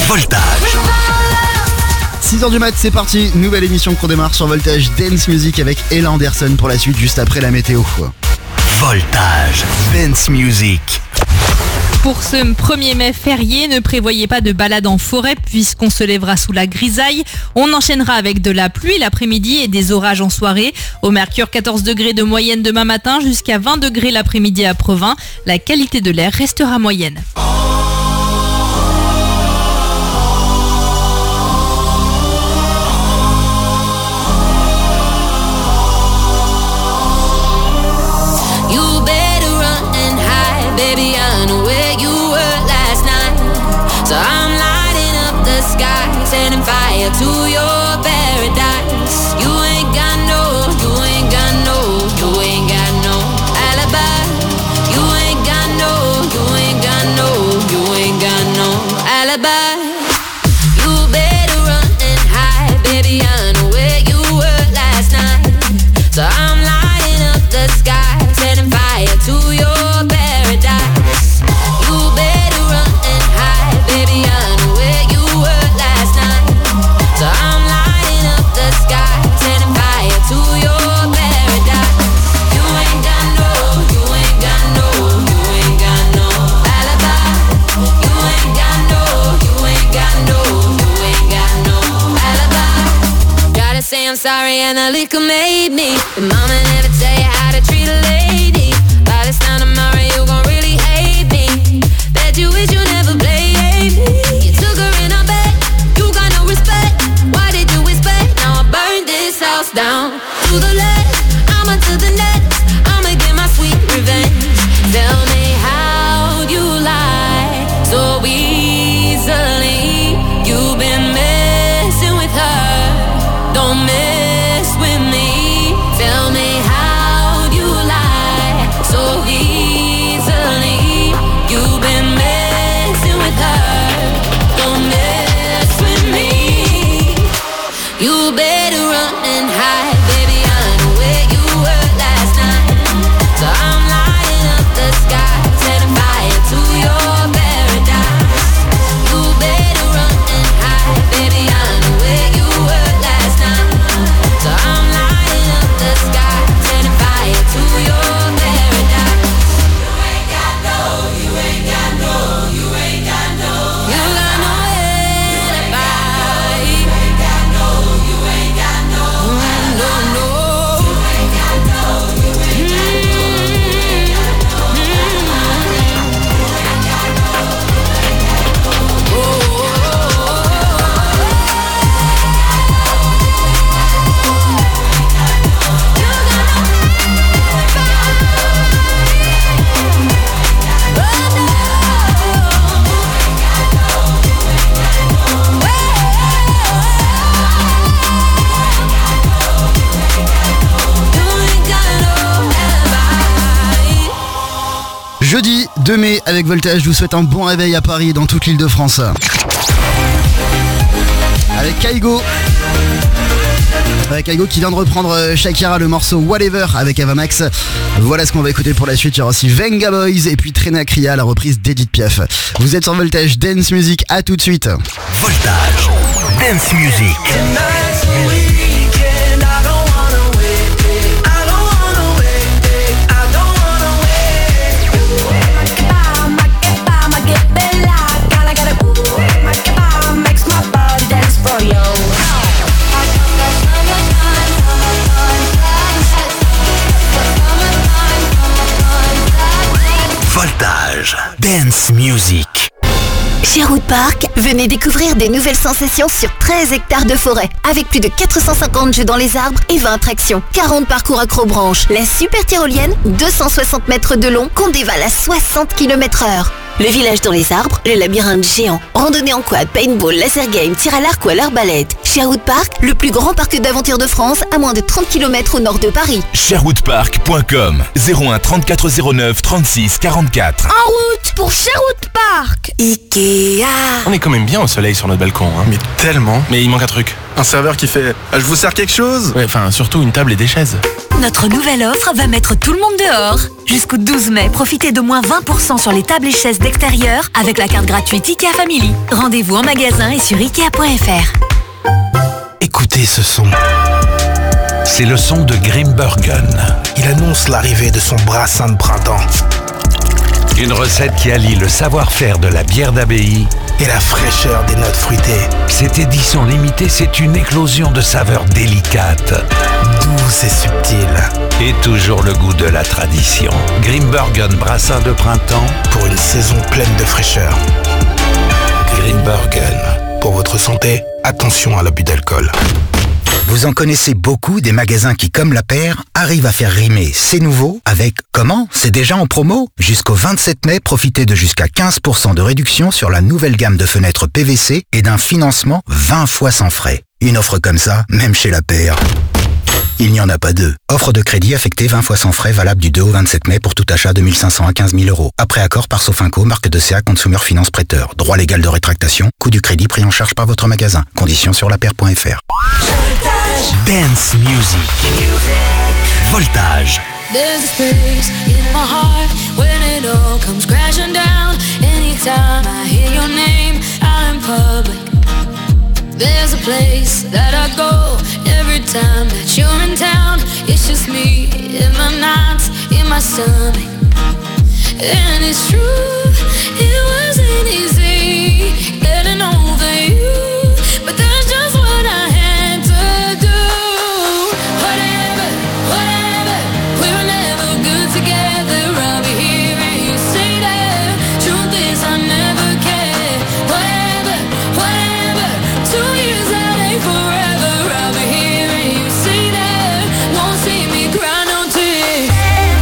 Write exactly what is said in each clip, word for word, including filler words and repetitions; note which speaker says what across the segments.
Speaker 1: Voltage.
Speaker 2: six heures du mat, c'est parti. Nouvelle émission qu'on démarre sur Voltage Dance Music avec Ella Anderson pour la suite, juste après la météo.
Speaker 1: Voltage Dance Music.
Speaker 3: Pour ce premier mai férié, ne prévoyez pas de balade en forêt puisqu'on se lèvera sous la grisaille. On enchaînera avec de la pluie l'après-midi et des orages en soirée. Au Mercure, quatorze degrés de moyenne demain matin jusqu'à vingt degrés l'après-midi à Provins. La qualité de l'air restera moyenne.
Speaker 4: Baby, I know where you were last night. So I'm lighting up the sky, setting fire to your paradise. You ain't got no, you ain't got no, you ain't got no alibi. You ain't got no, you ain't got no, you ain't got no alibi. You better run and hide, baby, I know where you were last night. So I'm lighting up the sky, setting fire to your paradise. You better run and hide, baby, I know where you were last night. So I'm lighting up the sky, setting fire to your paradise. You ain't got no, you ain't got no, you ain't got no alibi. You ain't got no, you ain't got no, you ain't got no alibi. Gotta say I'm sorry and the liquor made me. The mama never tell you how to treat a lady. By this time tomorrow you gon' really hate me. Bet you wish you never played me. You took her in a bed, you got no respect. Why did you expect? Now I burned this house down to the left, I'ma to the next. I'ma get my sweet revenge. Tell me how you lie so easily. You've been messing with her, don't mess with me. Tell me how you lie so easily. You've been messing with her, don't mess with me. You better run and hide, baby, I know where you were last night. So I'm lighting up the sky, setting fire to your paradise. You better run and hide, baby, I know where you were last night. So I'm lighting up the sky, setting fire to your paradise. You ain't got no, you ain't got no, you ain't got no, you got no alibi. You ain't got no, you ain't got no, no, no. You ain't got no, you ain't got no, you ain't got no.
Speaker 2: Jeudi deux mai avec Voltage, je vous souhaite un bon réveil à Paris et dans toute l'île de France. Avec Kaigo. Avec Kaigo qui vient de reprendre Shakira, le morceau Whatever avec Ava Max. Voilà ce qu'on va écouter pour la suite. Il y aura aussi Venga Boys et puis Trena Cria, la reprise d'Edith Piaf. Vous êtes sur Voltage Dance Music, à tout de suite.
Speaker 1: Voltage Dance Music. Voltage Dance Music.
Speaker 5: Sherwood Park, venez découvrir des nouvelles sensations sur treize hectares de forêt, avec plus de quatre cent cinquante jeux dans les arbres et vingt attractions, quarante parcours accrobranches, la super tyrolienne, deux cent soixante mètres de long, qu'on dévale à soixante kilomètres heure. Le village dans les arbres, le labyrinthe géant, randonnée en quad, paintball, laser game, tir à l'arc ou à l'arbalète. Sherwood Park, le plus grand parc d'aventure de France, à moins de trente kilomètres au nord de Paris.
Speaker 6: Sherwood Park point com, zéro un trente-quatre zéro neuf trente-six quarante-quatre.
Speaker 5: En route pour Sherwood Park. Ikea.
Speaker 7: On est quand même bien au soleil sur notre balcon, hein.
Speaker 8: Mais tellement.
Speaker 7: Mais il manque un truc.
Speaker 8: Un serveur qui fait « Je vous sers quelque chose ?»
Speaker 7: Ouais, enfin, surtout une table et des chaises.
Speaker 8: Notre nouvelle offre va mettre tout le monde dehors. Jusqu'au douze mai, profitez de moins vingt pour cent sur les tables et chaises d'extérieur avec la carte gratuite IKEA Family. Rendez-vous en magasin et sur ikea point f r.
Speaker 1: Écoutez ce son. C'est le son de Grimbergen.
Speaker 9: Il annonce l'arrivée de son brassin de printemps.
Speaker 1: Une recette qui allie le savoir-faire de la bière d'abbaye
Speaker 9: et la fraîcheur des notes fruitées.
Speaker 1: Cette édition limitée, c'est une éclosion de saveurs délicates,
Speaker 9: douces et subtiles.
Speaker 1: Et toujours le goût de la tradition. Grimbergen brassin de printemps
Speaker 9: pour une saison pleine de fraîcheur.
Speaker 1: Grimbergen.
Speaker 9: Pour votre santé, attention à l'abus d'alcool.
Speaker 10: Vous en connaissez beaucoup des magasins qui, comme La Paire, arrivent à faire rimer c'est nouveau avec comment? C'est déjà en promo? Jusqu'au vingt-sept mai, profitez de jusqu'à quinze pour cent de réduction sur la nouvelle gamme de fenêtres P V C et d'un financement vingt fois sans frais. Une offre comme ça, même chez La Paire, il n'y en a pas deux. Offre de crédit affectée vingt fois sans frais valable du deux au vingt-sept mai pour tout achat de mille cinq cents à quinze mille euros. Après accord par Sofinco, marque de C A Consumer Finance Prêteur. Droit légal de rétractation, coût du crédit pris en charge par votre magasin. Conditions sur lapaire point f r.
Speaker 1: Dance Music. Voltage.
Speaker 4: There's a space in my heart when it all comes crashing down. Anytime I hear your name out in public, there's a place that I go every time that you're in town. It's just me in my nights, in my stomach. And it's true, it wasn't easy getting over you, but that's just what I had to do. Whatever, whatever, we were never good together. I'll be here and you say that. Truth is I never cared. Whatever, whatever, two years out ain't forever. I'll be here and you say that. Won't see me cry no tears.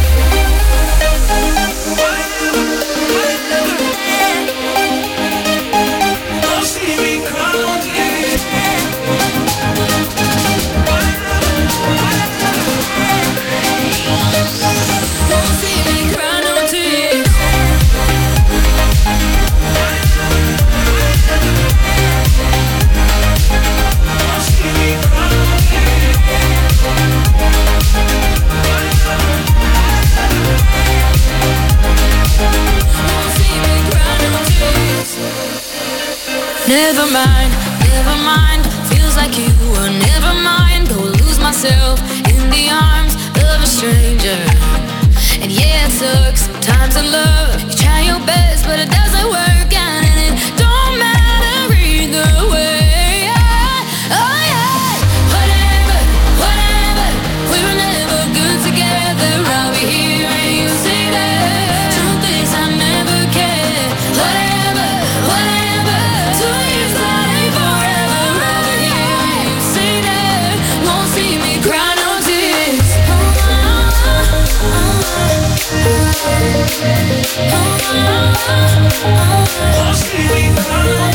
Speaker 4: Never mind, never mind. Feels like you were never mind. Go lose myself in the arms of a stranger. And yeah, it sucks sometimes in love. You try your best, but it doesn't work out, and it don't matter either way. Oh yeah, whatever, whatever. We were never good together. I'll be here and you say that. Truth is I never cared. Whatever, whatever. Two years out ain't forever. I'll be here and you say that. Won't see me cry no tears. Won't see me cry no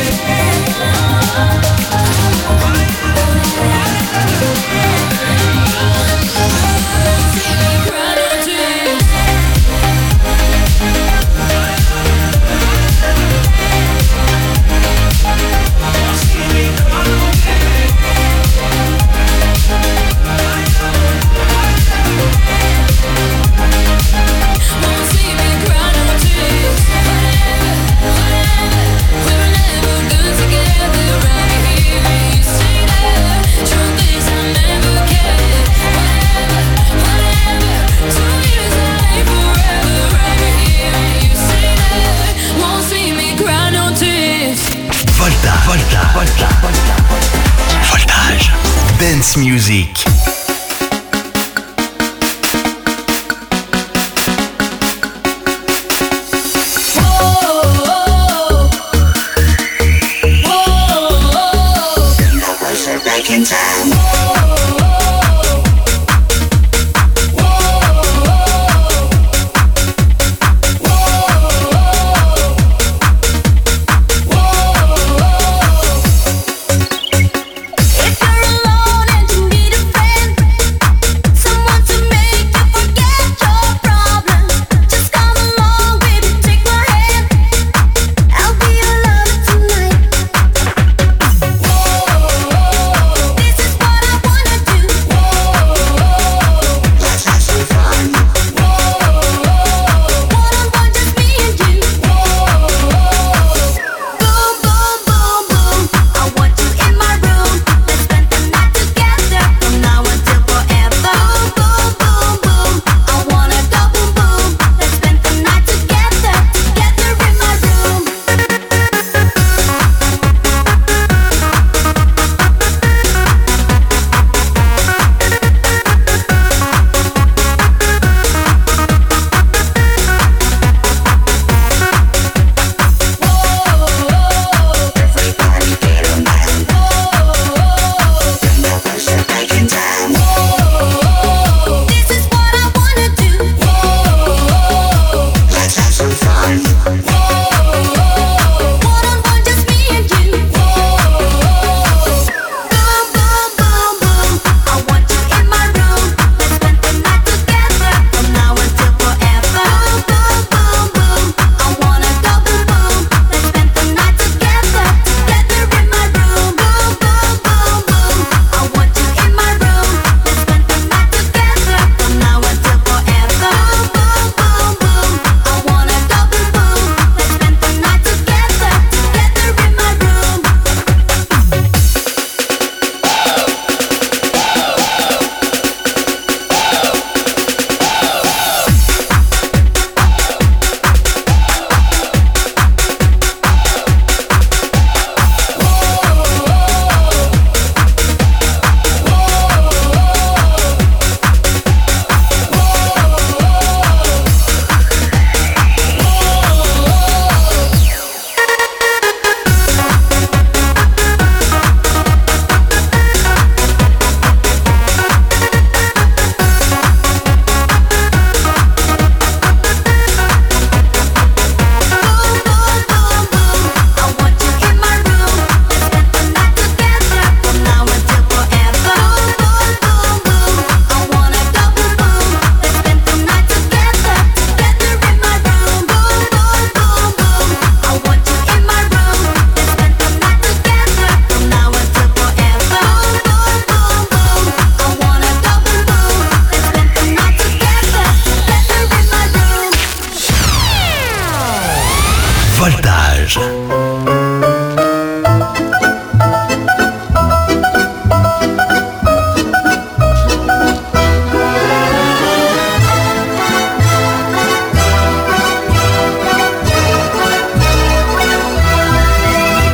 Speaker 1: Voltage. Voltage. Voltage. Dance Music.
Speaker 4: If you're alone and you need a friend,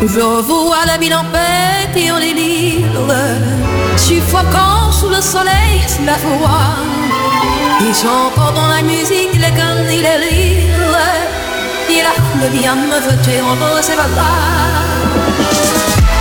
Speaker 4: Je revois la ville en paix et en délire, suffocant sous le soleil, c'est la foi. Ils sont encore dans la musique, les cannes et les rires. Il a le bien me jeter en haut, c'est pas grave.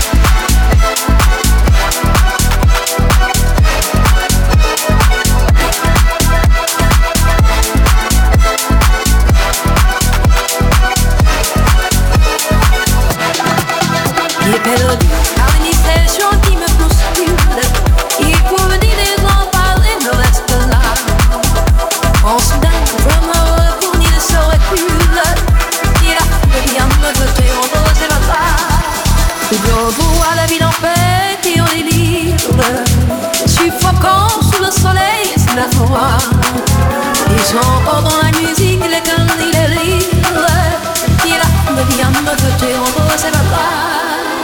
Speaker 4: Il est perdu par une expression qui me bouscule. Il faut me dire des gens parler, me reste là. En soudain, je me retourne, il se recule. Il a le bien me jeter en haut, c'est pas grave. Je revois la ville en paix et en délire, suffocant sous le soleil, c'est la foi. Ils sont encore dans la musique, les cannes et les rires. Il a le bien me jeter en haut, c'est pas grave.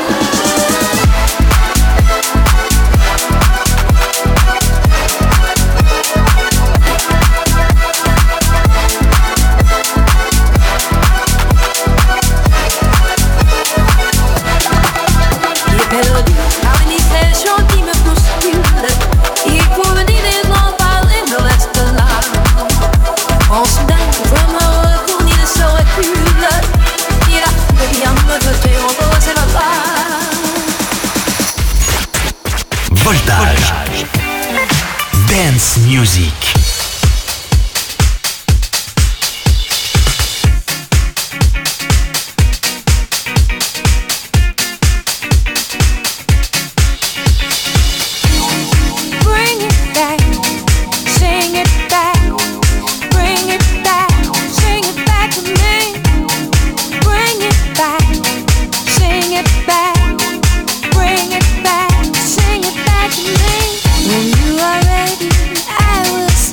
Speaker 4: Perdu par une expression qui me bouscule. Il faut venir des gens parler, me reste là. En soudain, je me retourne, il se recule. Il a le bien me jeter en haut, c'est pas grave.
Speaker 1: Voltage. Dance music.
Speaker 4: When you are ready, I will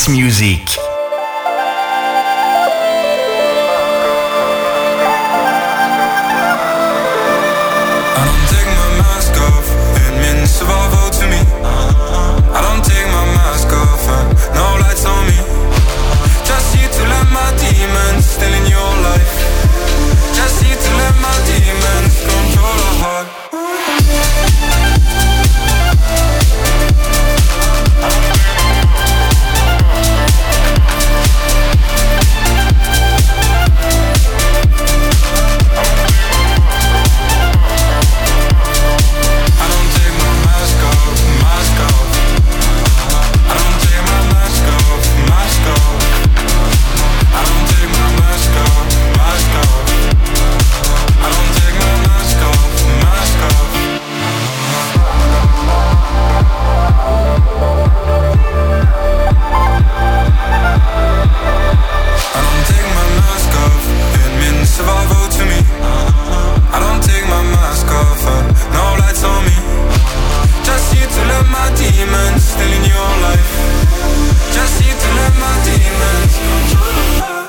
Speaker 6: Dance Music.
Speaker 11: Survival to me. I don't take my mask off and no lights on me. Just here to let my demons still in your life. Just here to let my demons control our heart. Survival to me. I don't take my mask off and no lights on me. Just here to let my demons still in your life. Just here to let my demons control your heart.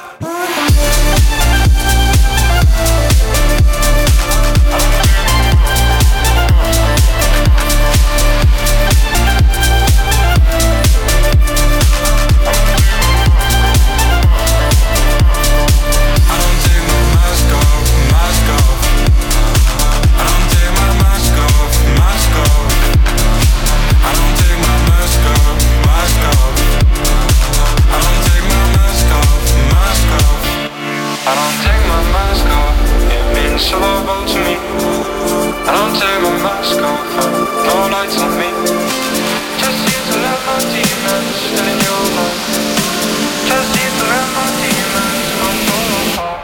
Speaker 11: Survival to me. I don't take my mask off, no lights on me. Just here to let my demons still in your life. Just here to let my demons control your heart.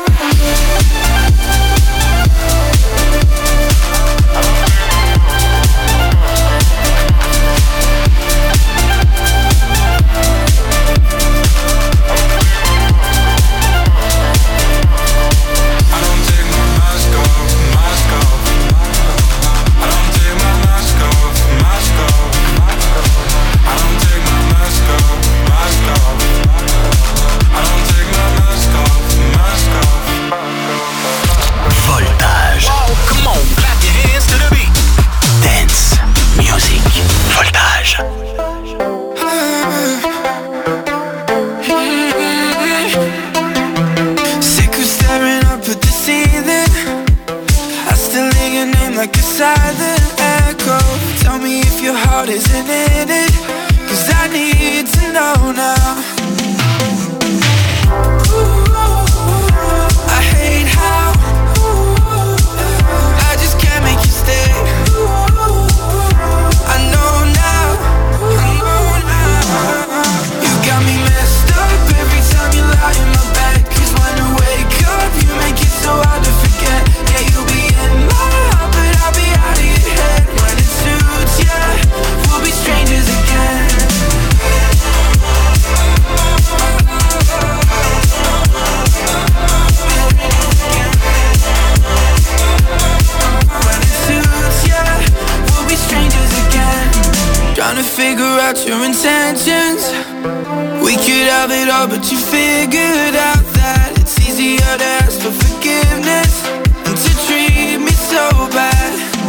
Speaker 11: But you figured out that it's easier to ask for forgiveness than to treat me so bad.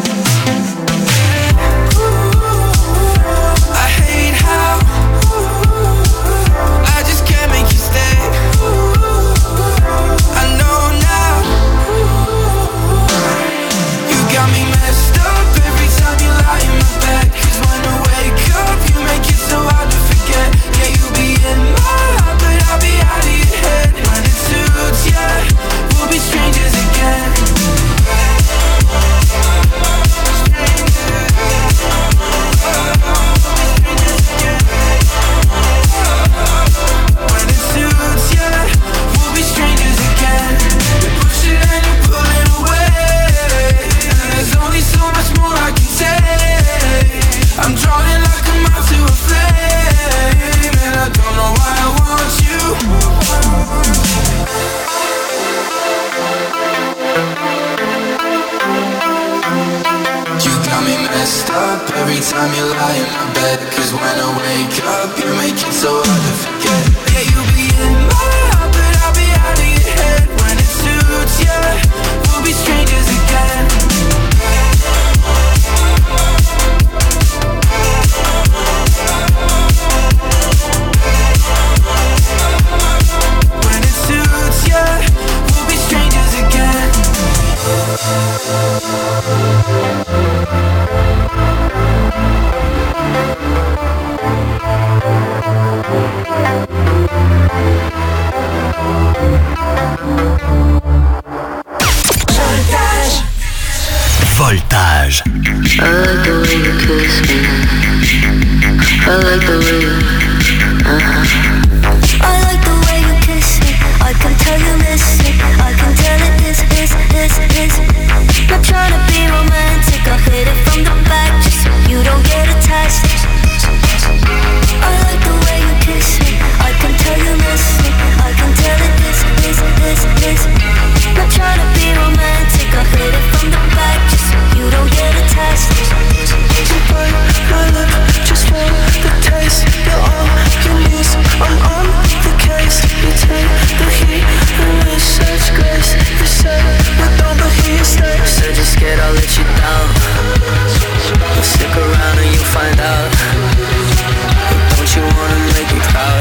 Speaker 11: I hate how I just can't make you stay. I know now you got me messed up every time you lie in my bed. 'Cause when I wake up you make it so hard to forget. Yeah, you be in my heart, but I'll be out of your head. When it suits, yeah, we'll be strangers again.
Speaker 1: Voltage.
Speaker 12: I like the way you kiss me. I like the way you, uh-huh. I like the way you kiss me. I can tell you miss it. I can tell it is, is, is, is. Not trying to be romantic. I hit it from the back just so you don't get attached. I like the way you kiss me. I can tell you miss it. I can tell it is, is, is, is. Not trying to be romantic. I hit it from the back just so you don't get attached. You burn my lip just for the taste. You're all you need. I'm on the case. You take the heat and with such grace. You said we don't, but he stays. Said you're scared I'll let you down. Well, stick around and you'll find out. But don't you wanna make me proud?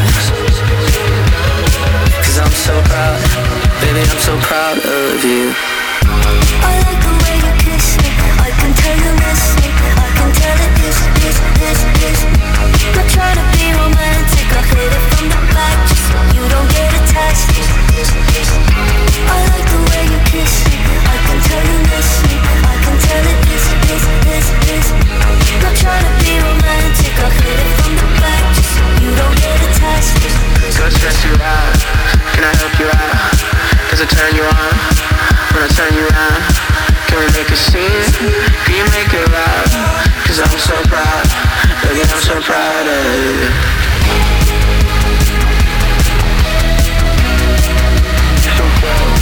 Speaker 12: Cause I'm so proud. Baby, I'm so proud of you. I like the way you kiss me. I can tell you miss me. I can tell it is, is, is, is. Not trying to be romantic. I hit it from the back just so you don't get attached. I like the way you kiss me. I can tell you miss me. I can tell it is, is, is, is. Not trying to be romantic. I hit it from the back just so you don't get attached. Go stress you out. Can I help you out? Does it turn you on? When I turn you around, can we make a scene? Can you make it loud? Cause I'm so proud, baby, I'm so proud of you. So proud.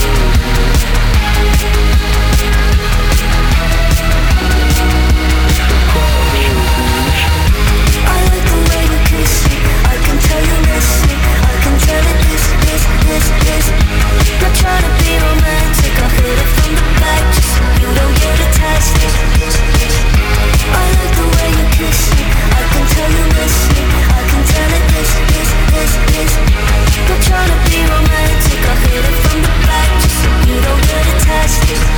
Speaker 12: I like the way you kiss me. I can tell you miss me. I can tell it is, is, is, is. Not trying to be romantic. I hit it from the back just so you don't get attached. I like the way you kiss me. I can tell you miss me. I can tell it is, is, is, is. Not trying to be romantic. I hit it from the back just so you don't get attached.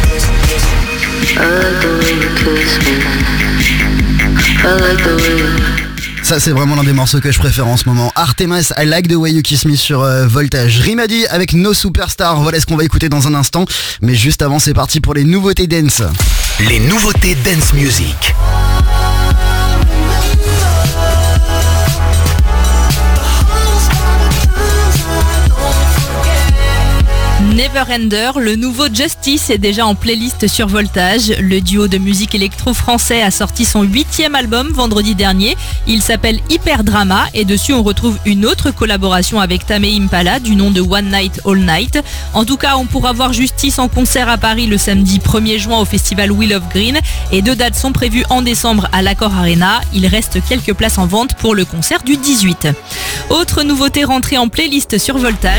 Speaker 12: I like the way you kiss me. I like the way you...
Speaker 2: Ça c'est vraiment l'un des morceaux que je préfère en ce moment. Artemas, I Like the Way You Kiss Me sur euh, Voltage. Rimadi avec No Superstar, voilà ce qu'on va écouter dans un instant. Mais juste avant c'est parti pour les nouveautés dance.
Speaker 1: Les nouveautés dance music.
Speaker 3: Neverender, le nouveau Justice est déjà en playlist sur Voltage. Le duo de musique électro français a sorti son huitième album vendredi dernier. Il s'appelle Hyper Drama et dessus on retrouve une autre collaboration avec Tame Impala du nom de One Night All Night. En tout cas, on pourra voir Justice en concert à Paris le samedi premier juin au festival Wheel of Green et deux dates sont prévues en décembre à l'Accor Arena. Il reste quelques places en vente pour le concert du dix-huit. Autre nouveauté rentrée en playlist sur Voltage.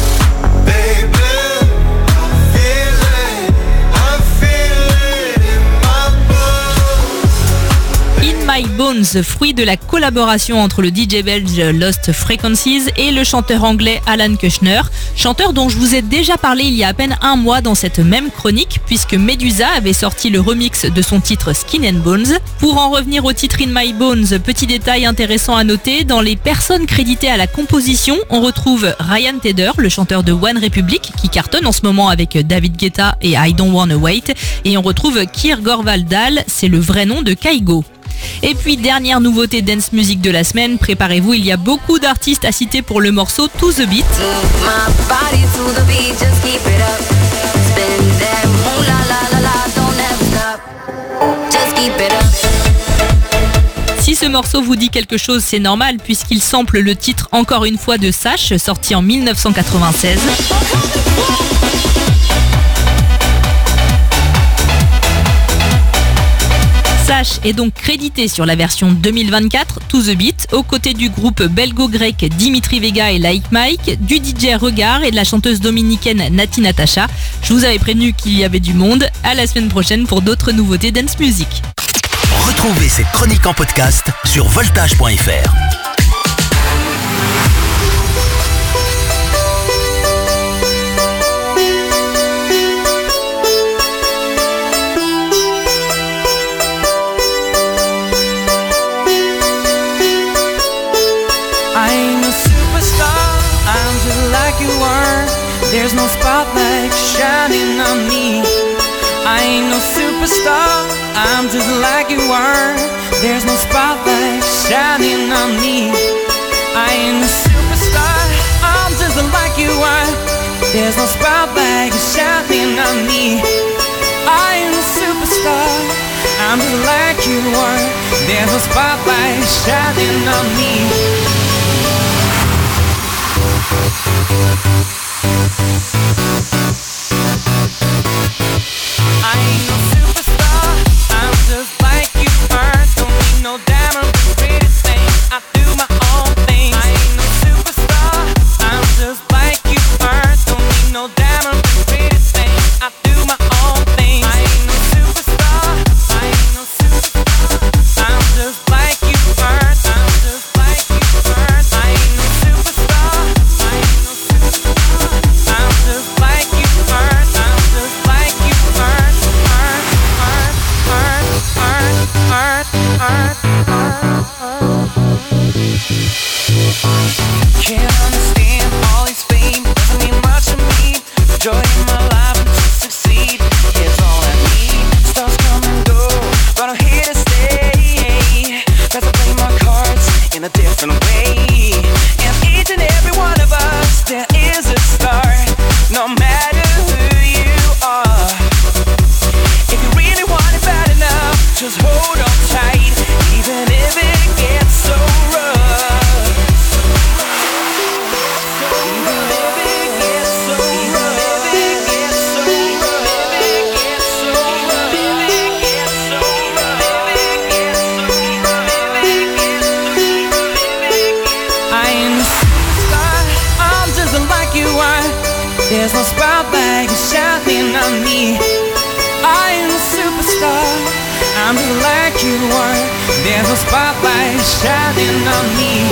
Speaker 3: My Bones, fruit de la collaboration entre le D J belge Lost Frequencies et le chanteur anglais Alan Kushner, chanteur dont je vous ai déjà parlé il y a à peine un mois dans cette même chronique puisque Medusa avait sorti le remix de son titre Skin and Bones. Pour en revenir au titre In My Bones, petit détail intéressant à noter, dans les personnes créditées à la composition, on retrouve Ryan Tedder, le chanteur de One Republic qui cartonne en ce moment avec David Guetta et I Don't Wanna Wait, et on retrouve Kir Gorvaldal, c'est le vrai nom de Kaigo. Et puis dernière nouveauté dance music de la semaine, préparez-vous, il y a beaucoup d'artistes à citer pour le morceau To The Beat. Si ce morceau vous dit quelque chose, c'est normal puisqu'il sample le titre encore une fois de Sash, sorti en mille neuf cent quatre-vingt-seize. Sash est donc crédité sur la version deux mille vingt-quatre, To The Beat, aux côtés du groupe belgo-grec Dimitri Vega et Like Mike, du D J Regard et de la chanteuse dominicaine Nati Natasha. Je vous avais prévenu qu'il y avait du monde. À la semaine prochaine pour d'autres nouveautés dance music.
Speaker 1: Retrouvez cette chronique en podcast sur voltage point f r.
Speaker 13: There's no spotlight shining on me. I ain't no superstar, I'm just like you are. There's no spotlight shining on me. I ain't no superstar, I'm just like you are. There's no spotlight shining on me. I ain't no superstar, I'm just like you are. There's no spotlight shining on me. I ain't no superstar, I'm just like you are. Don't need no diamond pretty thing, I do my own thing. I ain't no superstar, I'm just like you are. Don't need no diamond pretty thing, I do my own thing. I ain't no superstar, I ain't no superstar, I'm just like you are. I'm just like you are. I ain't no superstar, I ain't no superstar, I'm just like you are. I'm just like you are. Can't understand all this fame, doesn't mean much to me. Joy in my life and to succeed is all I need. Stars come and go, but I'm here to stay. Better play my cards in a different way. And each and every one of us, there is a star, no matter who you are. If you really want it bad enough, just hold on tight, even if it gets so rough. Even if it gets so rough. If it gets so rough. If it gets so rough. If it gets so rough. If it gets so rough. If it gets so rough. I ain't a superstar, I'm just like you are. There's no spotlight shining on me. I ain't a superstar, I'm just like you are. There's no spotlight shining on me.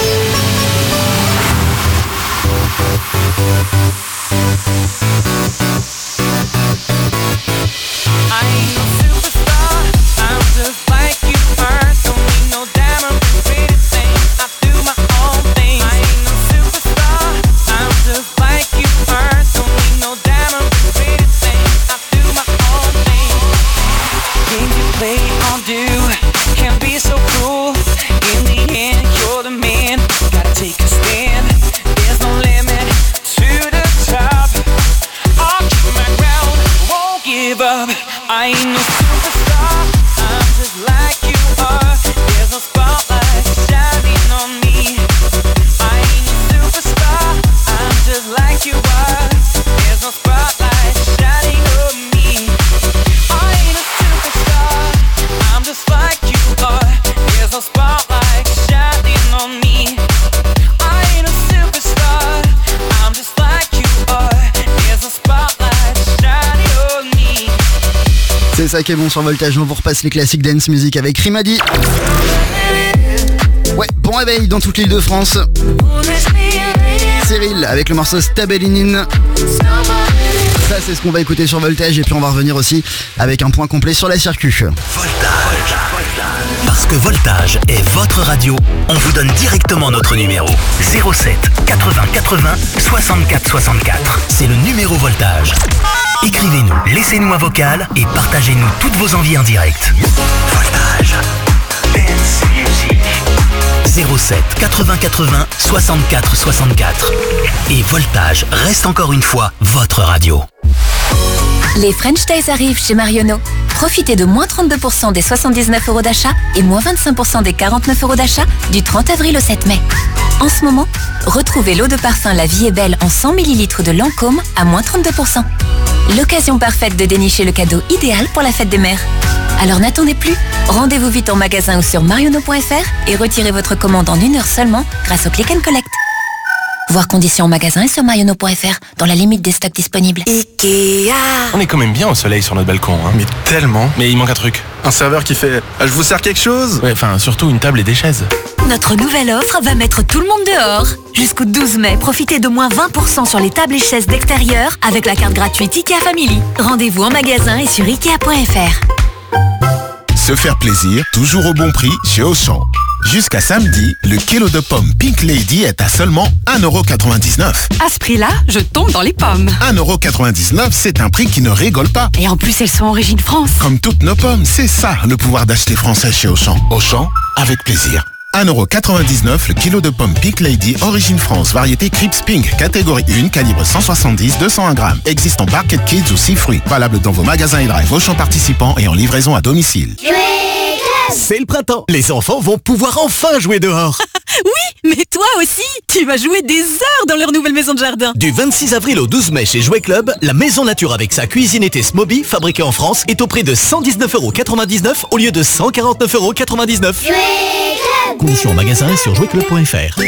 Speaker 13: I ain't no superstar, I'm just like you are. Don't need no diamond pretty thing, I do my own thing. I ain't no superstar, I'm just like you are. Don't need no diamond pretty thing, I do my own thing. Games you play on do can be so cruel. In the end, you're the man, gotta take a stand. There's no limit to the top. I'll keep my ground, won't give up. I ain't no superstar, I'm just like you are. There's no spotlight shining on me. I ain't no superstar, I'm just like you are. There's no spotlight shining on me. I ain't a superstar, I'm just like you are. There's no spotlight shining on me. I ain't a superstar, I'm just like you are. There's no spotlight shining on me.
Speaker 2: C'est ça qui est bon sur Voltage, on vous repasse les classiques dance music avec Rimadi. Ouais, bon réveil dans toute l'île de France. Cyril avec le morceau Stabelinin. Ça c'est ce qu'on va écouter sur Voltage et puis on va revenir aussi avec un point complet sur la circuit.
Speaker 1: Voltage. Parce que Voltage est votre radio, on vous donne directement notre numéro zéro sept quatre-vingts quatre-vingts soixante-quatre soixante-quatre. C'est le numéro Voltage. Écrivez-nous, laissez-nous un vocal et partagez-nous toutes vos envies en direct. Voltage. Dance Music. zéro sept quatre-vingts quatre-vingts soixante-quatre soixante-quatre. Et Voltage reste encore une fois votre radio.
Speaker 8: Les French Days arrivent chez Marionneau. Profitez de moins trente-deux pour cent des soixante-dix-neuf euros d'achat et moins vingt-cinq pour cent des quarante-neuf euros d'achat du trente avril au sept mai. En ce moment, retrouvez l'eau de parfum La Vie est Belle en cent millilitres de Lancôme à moins trente-deux pour cent. L'occasion parfaite de dénicher le cadeau idéal pour la fête des mères. Alors n'attendez plus, rendez-vous vite en magasin ou sur marionneau point f r et retirez votre commande en une heure seulement grâce au Click and Collect. Voir conditions en magasin et sur marionneau point f r dans la limite des stocks disponibles.
Speaker 7: Ikea. On est quand même bien au soleil sur notre balcon, hein.
Speaker 9: Mais tellement.
Speaker 7: Mais il manque un truc.
Speaker 9: Un serveur qui fait ah, « Je vous sers quelque chose ?»
Speaker 7: Ouais, enfin, surtout une table et des chaises.
Speaker 8: Notre nouvelle offre va mettre tout le monde dehors. Jusqu'au douze mai, profitez de moins vingt pour cent sur les tables et chaises d'extérieur avec la carte gratuite Ikea Family. Rendez-vous en magasin et sur ikea point f r.
Speaker 14: Se faire plaisir, toujours au bon prix chez Auchan. Jusqu'à samedi, le kilo de pommes Pink Lady est à seulement un euro quatre-vingt-dix-neuf.
Speaker 15: À ce prix-là, je tombe dans les pommes.
Speaker 14: un euro quatre-vingt-dix-neuf, c'est un prix qui ne rigole pas.
Speaker 15: Et en plus, elles sont origine France.
Speaker 14: Comme toutes nos pommes, c'est ça le pouvoir d'acheter français chez Auchan. Auchan, avec plaisir. un euro quatre-vingt-dix-neuf le kilo de pommes Pink Lady, origine France, variété Crips Pink, catégorie un, calibre cent soixante-dix à deux cent un grammes. Existe en Barquette Kids ou six fruits. Valable dans vos magasins et drive Auchan participants et en livraison à domicile.
Speaker 16: C'est le printemps. Les enfants vont pouvoir enfin jouer dehors.
Speaker 15: Oui, mais toi aussi, tu vas jouer des heures dans leur nouvelle maison de jardin.
Speaker 16: Du vingt-six avril au douze mai chez Jouet Club, la maison nature avec sa cuisine été Smoby, fabriquée en France, est au prix de cent dix-neuf euros quatre-vingt-dix-neuf au lieu de cent quarante-neuf euros quatre-vingt-dix-neuf. Conditions en magasin et sur jouet club point f r.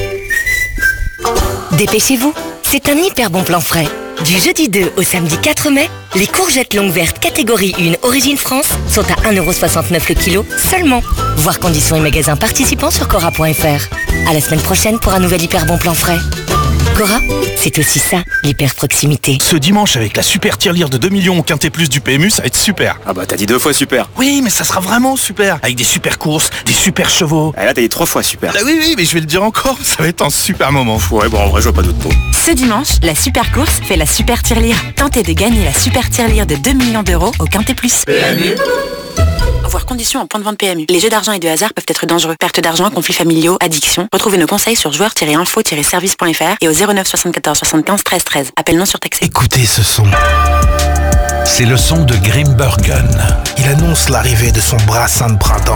Speaker 17: Dépêchez-vous, c'est un hyper bon plan frais. Du jeudi deux au samedi quatre mai, les courgettes longues vertes catégorie un origine France sont à un euro soixante-neuf le kilo seulement. Voir conditions et magasins participants sur cora point f r. À la semaine prochaine pour un nouvel hyper bon plan frais. Cora, c'est aussi ça, l'hyper proximité.
Speaker 7: Ce dimanche, avec la super tirelire de deux millions au Quintet Plus du P M U, ça va être super.
Speaker 9: Ah bah t'as dit deux fois super.
Speaker 7: Oui, mais ça sera vraiment super. Avec des super courses, des super chevaux.
Speaker 9: Ah là t'as dit trois fois super.
Speaker 7: Ah oui, oui, mais je vais le dire encore, ça va être un super moment.
Speaker 9: Ouais, bon en vrai je vois pas d'autres mots.
Speaker 15: Ce dimanche, la super course fait la super tirelire. Tentez de gagner la super tirelire de deux millions d'euros au Quintet Plus.
Speaker 9: P M U.
Speaker 15: Voir conditions en point de vente P M U. Les jeux d'argent et de hasard peuvent être dangereux. Perte d'argent, conflits familiaux, addiction. Retrouvez nos conseils sur joueurs tiret info tiret service point f r et au zéro neuf soixante-quatorze soixante-quinze treize treize. Appel non surtaxé.
Speaker 1: Écoutez ce son. C'est le son de Grimbergen.
Speaker 18: Il annonce l'arrivée de son brassin de printemps.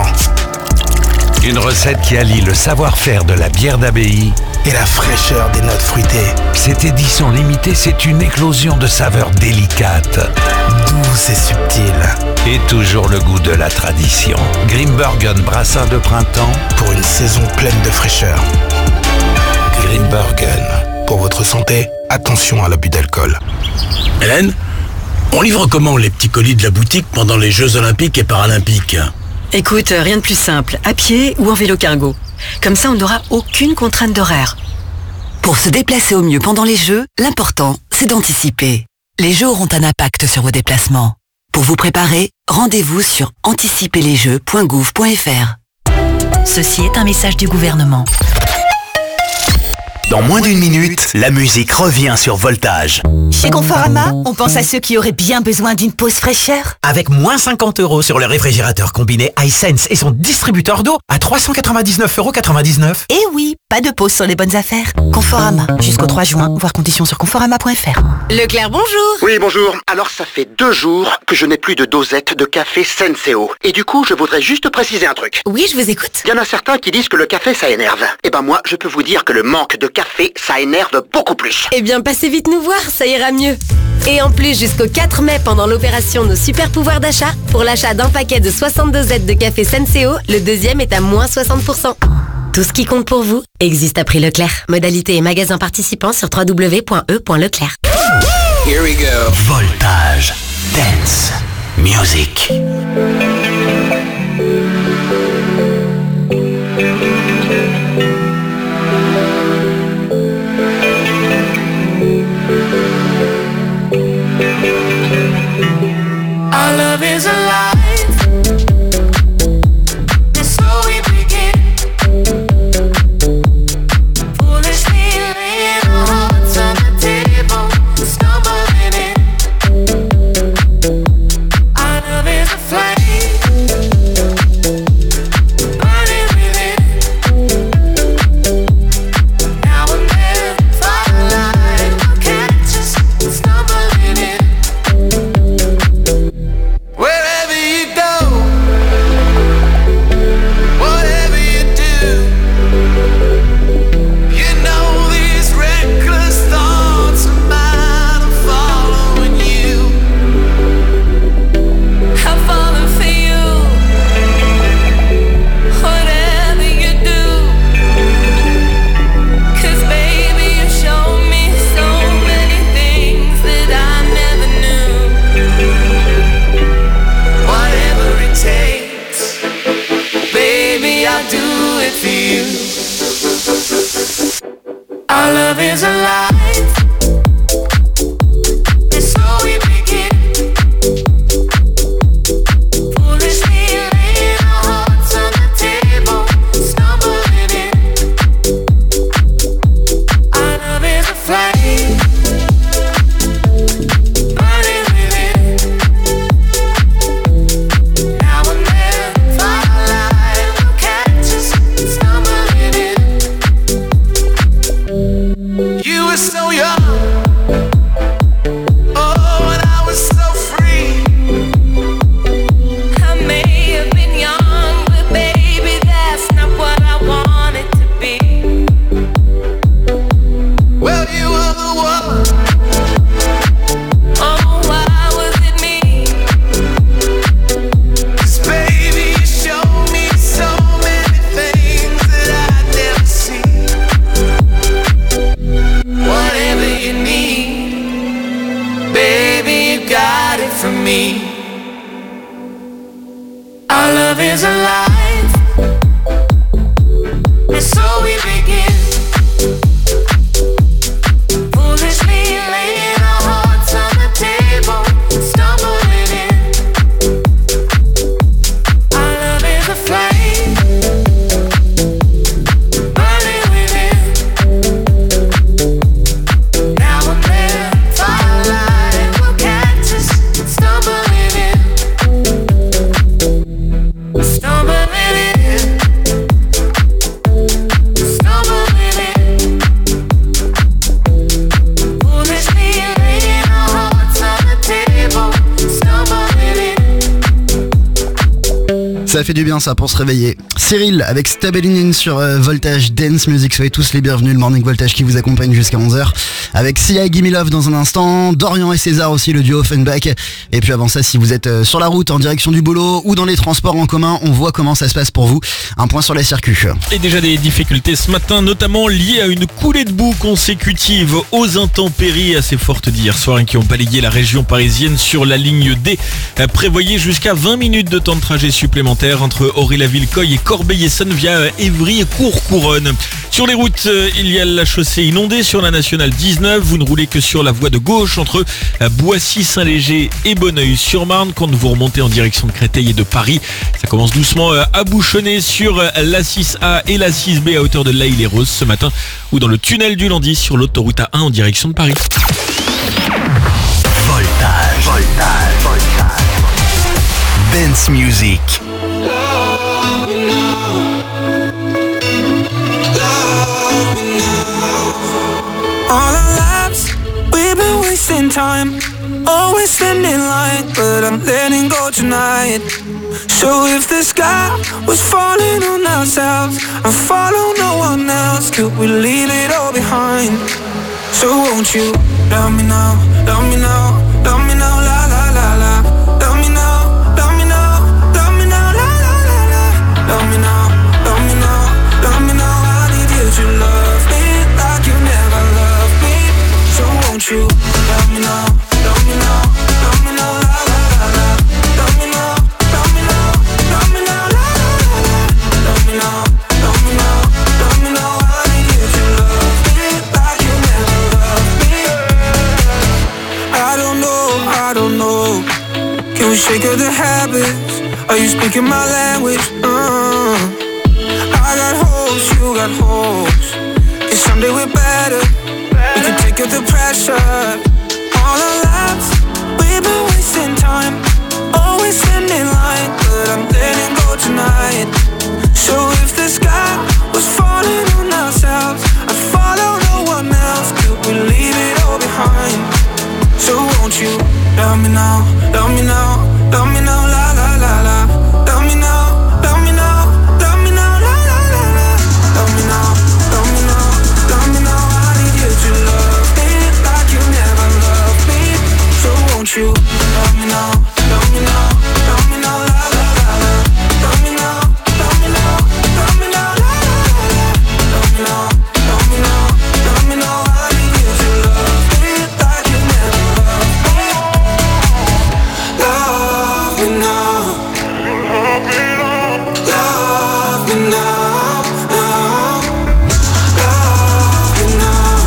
Speaker 1: Une recette qui allie le savoir-faire de la bière d'abbaye
Speaker 18: et la fraîcheur des notes fruitées.
Speaker 1: Cette édition limitée, c'est une éclosion de saveurs délicates,
Speaker 18: douces et subtiles.
Speaker 1: Et toujours le goût de la tradition. Grimbergen brassin de printemps
Speaker 18: pour une saison pleine de fraîcheur. Grimbergen. Pour votre santé, attention à l'abus d'alcool.
Speaker 19: Hélène, on livre comment les petits colis de la boutique pendant les Jeux Olympiques et Paralympiques ?
Speaker 15: Écoute, rien de plus simple, à pied ou en vélo cargo. Comme ça, on n'aura aucune contrainte d'horaire.
Speaker 20: Pour se déplacer au mieux pendant les Jeux, l'important, c'est d'anticiper. Les Jeux auront un impact sur vos déplacements. Pour vous préparer, rendez-vous sur anticiper les jeux point gouv point f r. Ceci est un message du gouvernement.
Speaker 1: Dans moins d'une minute, la musique revient sur Voltage.
Speaker 21: Chez Conforama, on pense à ceux qui auraient bien besoin d'une pause fraîcheur.
Speaker 22: Avec moins cinquante euros sur le réfrigérateur combiné iSense et son distributeur d'eau à trois cent quatre-vingt-dix-neuf euros quatre-vingt-dix-neuf.
Speaker 21: Et oui, pas de pause sur les bonnes affaires. Conforama, jusqu'au trois juin, voir conditions sur conforama point f r.
Speaker 15: Leclerc, bonjour.
Speaker 23: Oui, bonjour. Alors ça fait deux jours que je n'ai plus de dosette de café Senseo. Et du coup, je voudrais juste préciser un truc.
Speaker 15: Oui, je vous écoute.
Speaker 23: Il y en a certains qui disent que le café, ça énerve. Eh ben moi, je peux vous dire que le manque de café, ça énerve beaucoup plus.
Speaker 15: Eh bien, passez vite nous voir, ça ira mieux. Et en plus, jusqu'au quatre mai, pendant l'opération Nos Super Pouvoirs d'achat, pour l'achat d'un paquet de soixante-deux Z de café Senseo, le deuxième est à moins soixante pour cent. Tout ce qui compte pour vous existe à prix Leclerc. Modalité et magasin participants sur w w w point e point leclerc.
Speaker 1: Here we go. Voltage. Dance. Music.
Speaker 13: Our love is alive. And so we begin. Foolishly laying our hearts on the table, stumbling in. Our love is a flame.
Speaker 2: Ça fait du bien ça pour se réveiller. Cyril avec Stabilinin sur euh, Voltage Dance Music. Soyez tous les bienvenus, le Morning Voltage qui vous accompagne jusqu'à onze heures. Avec Sia et Gimme Love dans un instant, Dorian et César aussi, le duo Offenbach. Et puis avant ça, si vous êtes euh, sur la route en direction du boulot ou dans les transports en commun, on voit comment ça se passe pour vous. Un point sur la circuit.
Speaker 4: Et déjà des difficultés ce matin, notamment liées à une coulée de boue consécutive aux intempéries assez fortes d'hier soir qui ont balayé la région parisienne sur la ligne D. Prévoyez jusqu'à vingt minutes de temps de trajet supplémentaire entre Aury-la-Ville-Coy et Corbeil-Essonnes via Évry et Cours-Couronne. Sur les routes, il y a la chaussée inondée sur la nationale dix-neuf. Vous ne roulez que sur la voie de gauche entre Boissy-Saint-Léger et Bonneuil-sur-Marne. Quand vous remontez en direction de Créteil et de Paris, ça commence doucement à bouchonner sur la six A et la six B à hauteur de l'Aille-les-Roses ce matin, ou dans le tunnel du Landy sur l'autoroute A un en direction de Paris.
Speaker 1: Voltage, voltage, voltage. Dance music.
Speaker 11: All our lives, we've been wasting time, always standing line, but I'm letting go tonight. So if the sky was falling on ourselves and follow no one else, could we leave it all behind? So won't you love me now, love me now, love me now, la la la la. Love me now, love me now, love me now, la la la la. Love me now, love me now, love me now. I need you to love me like you never loved me. So won't you love me now, love me now, love me now, la la la la. Love me now, love me now, love me now, la la la la. Love me now, love me now, love me now. I need you to love me like you never loved me. I don't know, I don't know. Can we shake of the habits? Are you speaking my language? Uh, I got hopes, you got hopes. And someday we're better. We can take up the pressure. All our lives, we've been wasting time, always standing line, but I'm letting go tonight. So if the sky was falling on ourselves, I'd follow no one else. Could we leave it all behind? So won't you love me now, love me now, love me now, la la la la. Love me now, love me now, love me now, la la la la. Love me now, love me now, love me now. I need you to love me like you never loved me. So won't you love me now, love me now, love me now, la la la la. Love me now, love me now, love me now, la la la la. Love me now, love me now, love me now. I need you to love me like you never loved me. Love me now, love me now, love me now, love me now.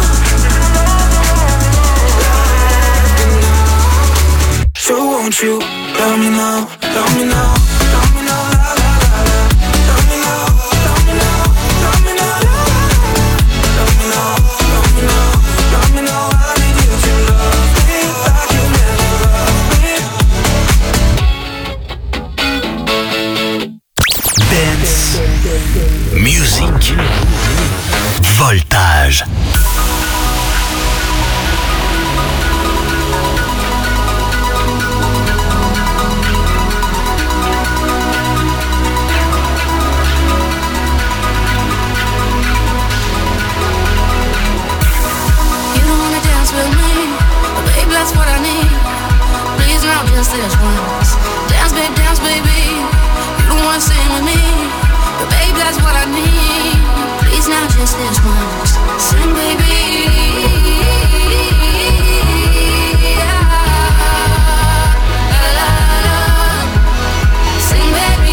Speaker 11: So won't you love me now, love me now, love me now, la la la la. Love me now, love me now, love me now, la la la la. Love me now, love me now, love me now. I need you to love me like you never loved me.
Speaker 1: Dance music. Voltage.
Speaker 12: You don't wanna dance with me, but babe, that's what I need. Please now just this once. Dance, babe, dance, baby. You don't wanna sing with me, but babe, that's what I need. Please now just this once. Sing, baby. Sing, baby.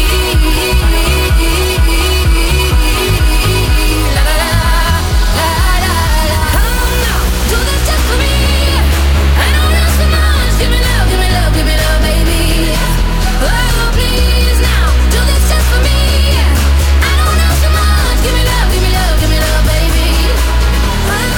Speaker 12: La la la la la la. Come now, do this just for me. I don't ask for much. Give me love, give me love, give me love, baby. Oh, please now, do this just for me. I don't ask for much. Give me love, give me love, give me love, baby.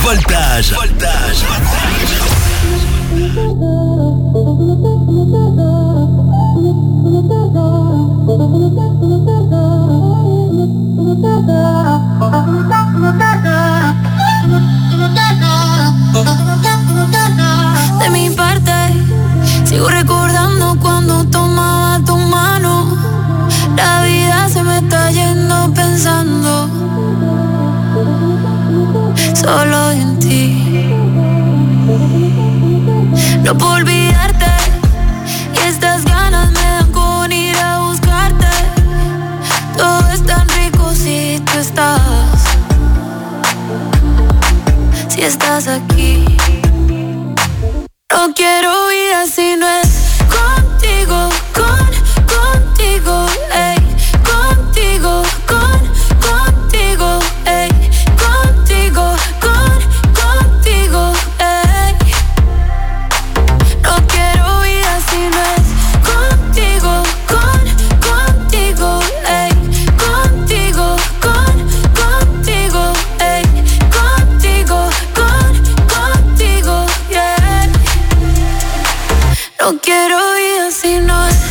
Speaker 1: Voltage. Voltage.
Speaker 12: De mi parte, sigo recordando cuando tomaba tu mano. La vida se me está yendo pensando solo en ti. No puedo olvidarte y estas ganas me dan con ir a buscarte. Todo es tan rico si tú estás, si estás aquí. No quiero vida si no es contigo, con, contigo, ey, contigo, con, contigo, ey, contigo, con, contigo, ey. No quiero vida si no es contigo, con, contigo, ey, contigo, con, contigo, ey, contigo, con, contigo, yeah. No quiero vida si no es.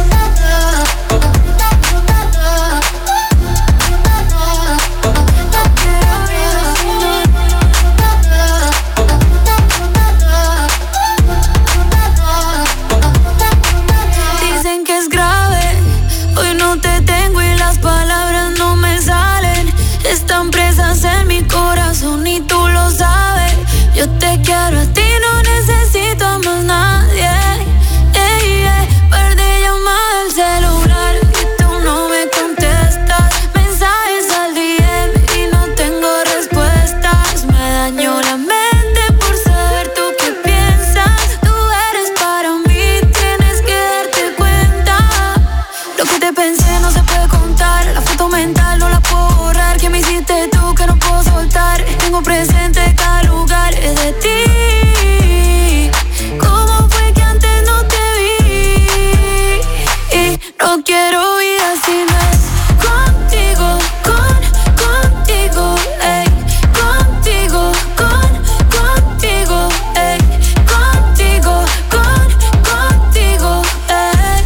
Speaker 12: Dicen que es grave, hoy no te tengo y las palabras no me salen. Están presas en mi corazón y tú lo sabes. Yo te quiero a ti, no necesito a más nadie. Ey, ey, perdí llamada al celular y tú no me contestas. Mensajes al D M y no tengo respuestas. Me dañó la mente por saber tú qué piensas. Tú eres para mí, tienes que darte cuenta. Lo que te pensé no se puede contar. La foto mental no la puedo borrar. Que me hiciste tú que no puedo soltar. Tengo presente cada lugar es de ti. ¿Cómo fue que antes no te vi? Y no quiero vida si no es contigo, con, contigo, ey, contigo, con, contigo, ey, contigo, con, contigo, ey.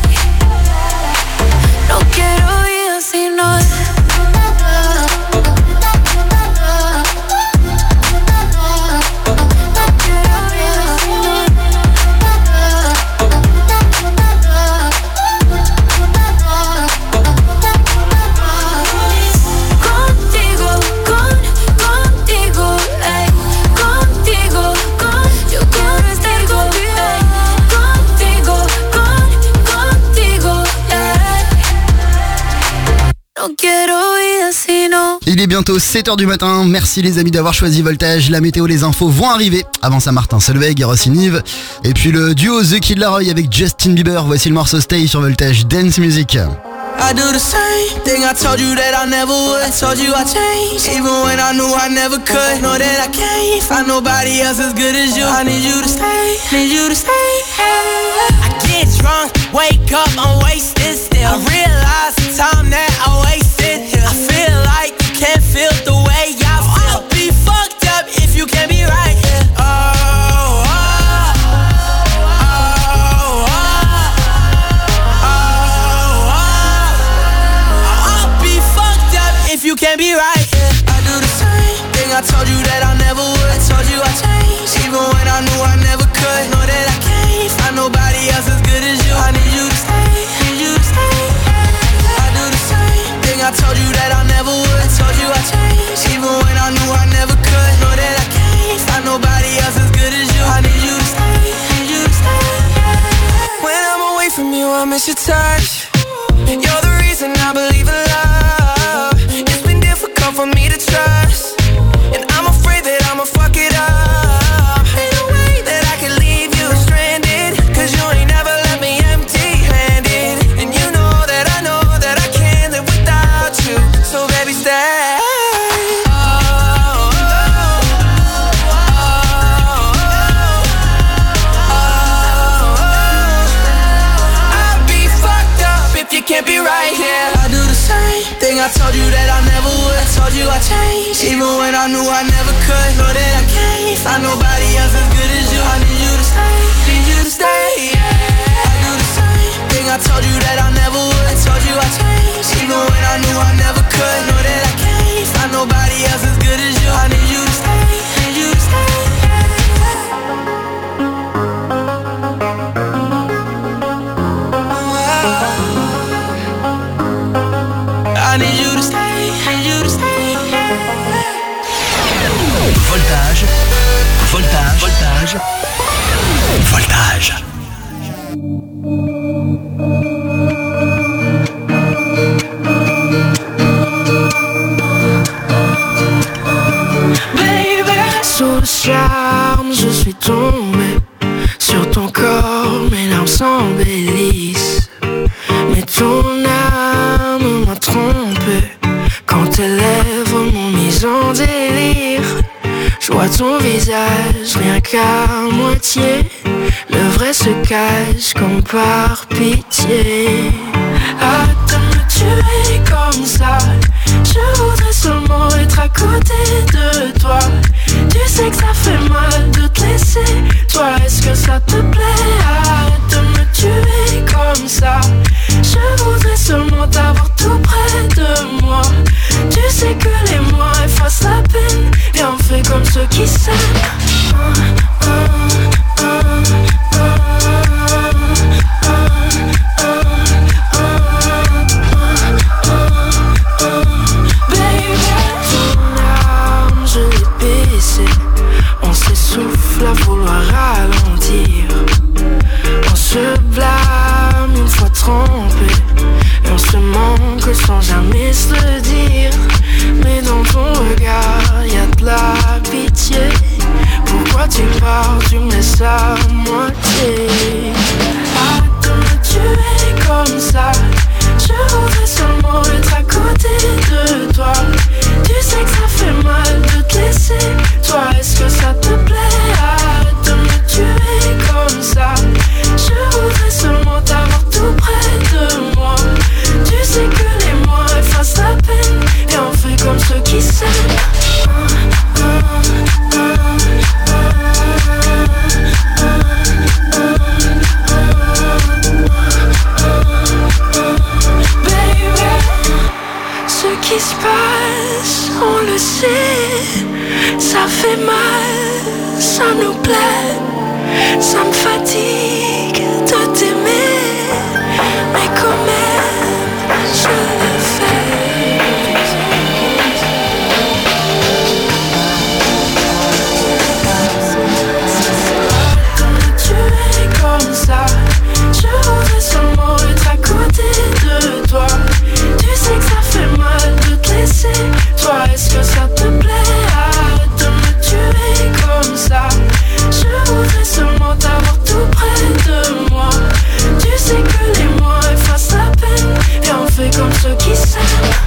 Speaker 12: No quiero vida si no es. Contigo, con, contigo, ey, contigo, con, yo quiero estar contigo, ey, contigo, con, contigo, ey. No quiero vida si no.
Speaker 2: Il est bientôt sept heures du matin, merci les amis d'avoir choisi Voltage, la météo, les infos vont arriver. Avant ça, Martin Solveig, Rossi Nive, et puis le duo The Kid Laroi avec Justin Bieber, voici le morceau Stay sur Voltage Dance Music.
Speaker 13: I do the same thing I told you that I never would. I told you I changed, even when I knew I never could. Know that I can't find nobody else as good as you. I need you to stay, need you to stay. I get drunk, wake up, I'm wasted still. I realize the time that I wasted here. I feel like you can't feel the way I feel. I'll be fucked up if you can't be right here. Oh, oh, oh, oh, oh, oh. I'll be fucked up if you can't be right here. I do the same thing I told you that I never would. I told you I changed, even when I knew I never could. Know that I can't find nobody else as good as you. I need you to stay, need you to stay. I do the same thing I told you that I never would. I told you I changed, even when I knew I never could. Know that I can't find nobody else as good as you. I need you to stay, need you to stay. When I'm away from you, I miss your touch. You're the reason I believe in love. It's been difficult for me to trust, and I'm afraid that I'ma fuck it up. Ain't no way that I can leave you stranded, cause you ain't never left me empty-handed. And you know that I know that I can't live without you. So baby stay. Oh, oh, oh, oh, oh, oh. I'll be fucked up if you can't be right here. I do the same thing I told you that I never would. I told you I changed, even when I knew I never could. Know that I can't Find nobody else as good as you. I need you to stay, need you to stay, yeah. I do the same thing I told you that I never would. I told you I changed, even when I knew I never could. Know that I can't find nobody else as good as you. I need you to stay, need you to stay, I need you to stay, need you to stay.
Speaker 1: Voltage, voltage, voltage, voltage.
Speaker 13: Sous le charme, je suis tombé sur ton corps, mes larmes s'embellissent. Mais ton âme m'a trompé quand tes lèvres m'ont mis en délire. Je vois ton visage rien qu'à moitié, le vrai se cache comme par pitié. Arrête de me tuer comme ça, je voudrais seulement être à côté de toi. Tu sais que ça fait mal de te laisser, toi est-ce que ça te plaît? Arrête de me tuer comme ça, je voudrais seulement t'avoir tout près de moi. Tu sais que les mois effacent la peine, et on fait comme ceux qui s'aiment. uh, uh, uh, uh, on s'essouffle à vouloir ralentir. On se blâme une fois trompé, et on se manque sans jamais se le dire. Mais dans ton regard y'a de la pitié. Pourquoi tu pars, tu me laisses à moitié? Arrête de me tuer comme ça, je voudrais seulement être à côté de toi. Tu sais que ça fait mal de te laisser, toi est-ce que ça te plaît? Arrête de me tuer comme ça, je voudrais seulement t'avoir tout près de moi. Tu sais que les mois effacent la peine, et on fait comme ceux qui s'aiment. uh, uh, uh, Ce qui se passe, on le sait, ça fait mal, ça nous plaît, ça me fatigue de t'aimer, mais quand même, je le fais. Arrête de me tuer comme ça, je voudrais seulement être à côté de toi. Tu sais que ça fait mal de te laisser, toi est-ce que ça te plaît? Arrête de me tuer comme ça, je voudrais seulement t'avoir tout près de moi. Tu sais que les mois effacent la peine, et on fait comme ceux qui s'aiment.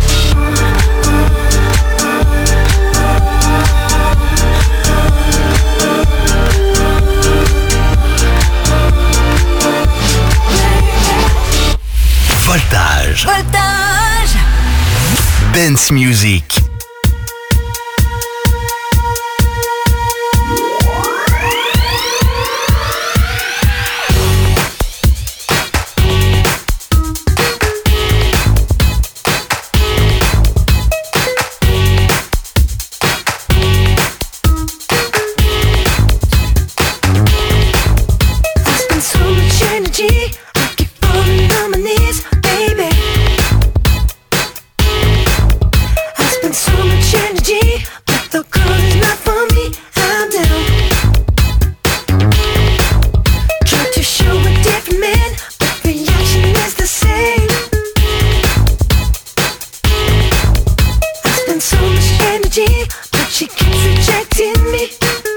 Speaker 1: Voltage.
Speaker 21: Voltage.
Speaker 1: Dance music.
Speaker 13: I spend so much energy, I keep falling on my knees, baby. I spend so much energy, but the girl is not for me. I'm down. Try to show a different man, but reaction is the same. I spend so much energy, but she keeps rejecting me.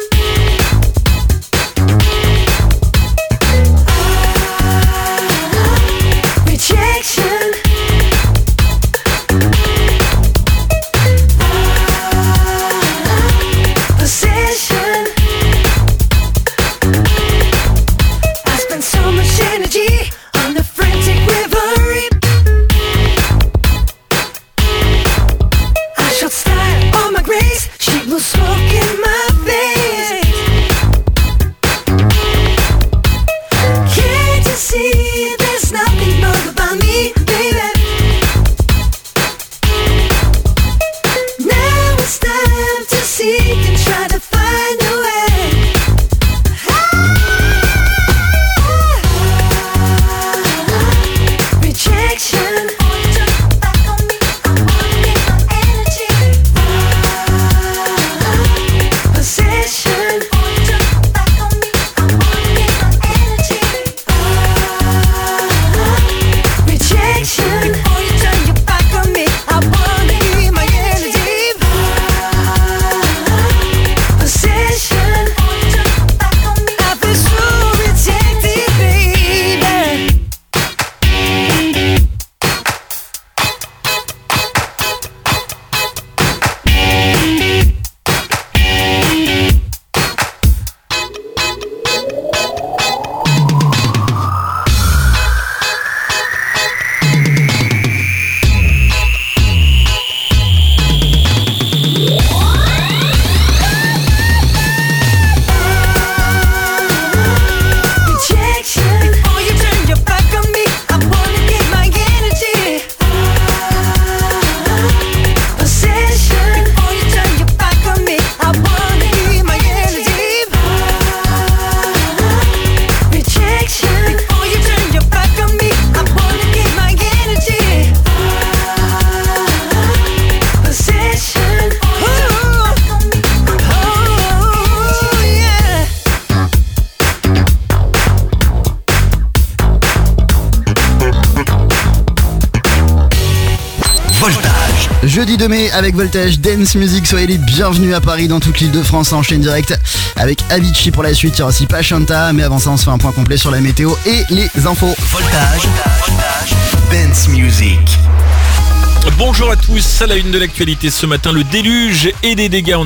Speaker 13: Rejection. Possession. I spend so much energy on the frantic reverie. I shot style on my grace, she will smoke in my
Speaker 2: de mai avec Voltage Dance Music. Soyez les bienvenus à Paris dans toute l'île de France en chaîne directe avec Avicii pour la suite. Il y aura aussi Pachanta, mais avant ça on se fait un point complet sur la météo et les infos.
Speaker 1: Voltage, Voltage, Dance Music.
Speaker 4: Bonjour à tous, à la une de l'actualité ce matin, le déluge et des dégâts.